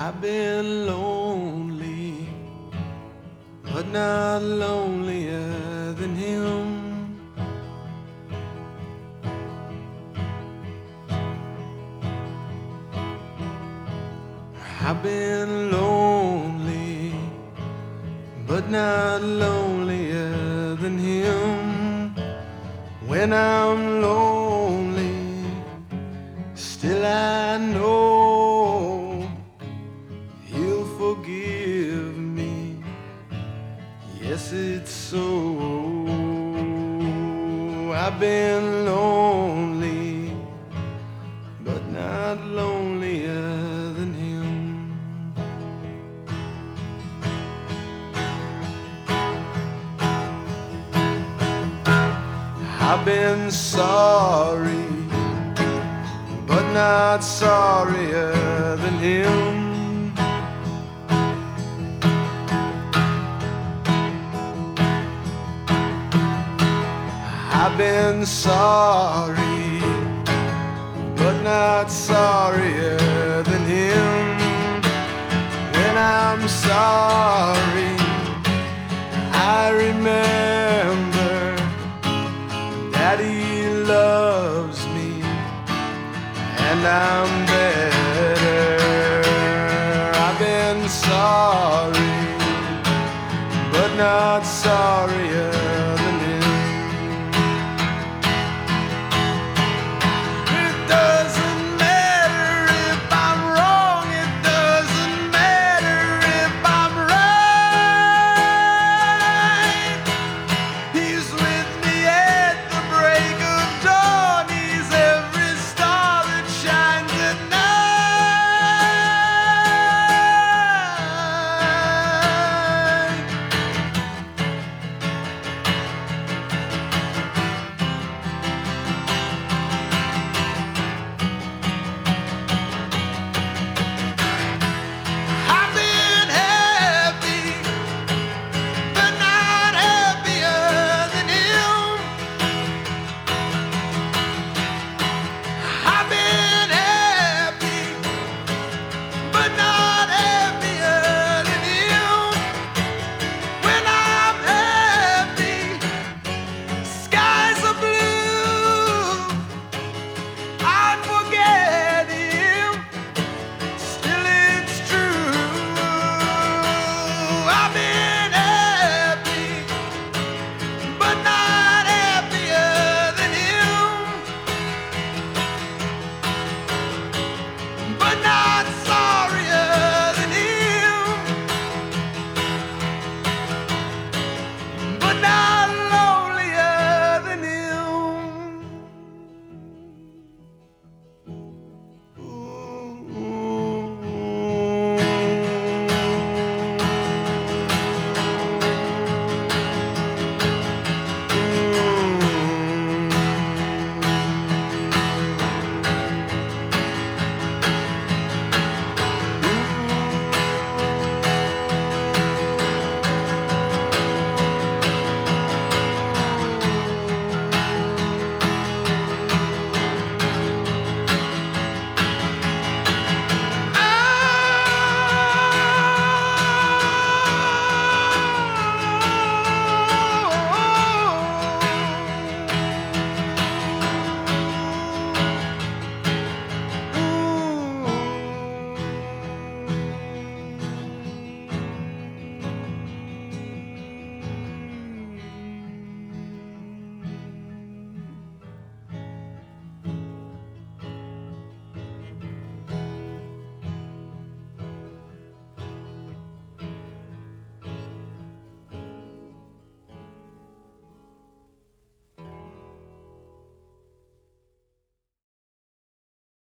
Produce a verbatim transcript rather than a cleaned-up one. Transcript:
I've been lonely, but not lonelier than him. I've been lonely, but not lonelier than him. When I'm lonely, still I know he'll forgive me. Yes, it's so. I've been lonely, but not lonelier than him. I've been sorry, but not sorrier than him. I've been sorry, but not sorrier than him. When I'm sorry, I remember that he loves me, and I'm